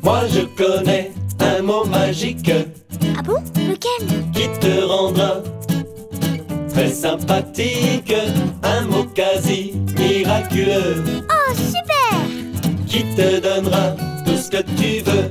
Moi je connais un mot magique Ah bon? Lequel? qui te rendra très sympathique. Un mot quasi miraculeux Oh, super! qui te donnera tout ce que tu veux.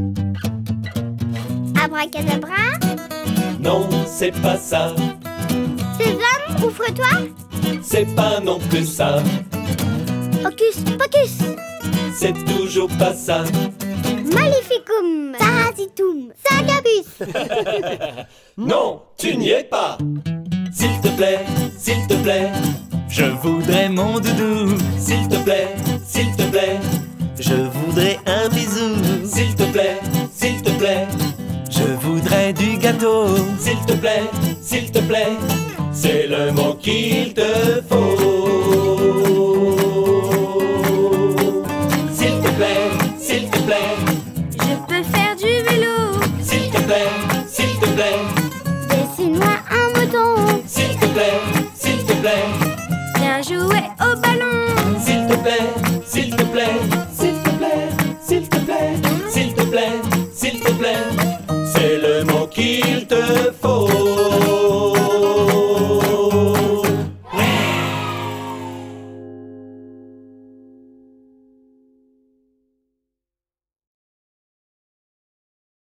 Abracadabra? Non, c'est pas ça, Sésame, ouvre-toi! c'est pas non plus ça, Hocus pocus! c'est toujours pas ça. Maleficum! Parasitum! Sagabus! Non, tu n'y es pas. S'il te plaît, Je voudrais mon doudou, s'il te plaît, je voudrais un bisou, s'il te plaît, je voudrais du gâteau. s'il te plaît, c'est le mot qu'il te faut. S'il te plaît, Je peux faire du vélo! s'il te plaît, Dessine-moi un mouton! s'il te plaît,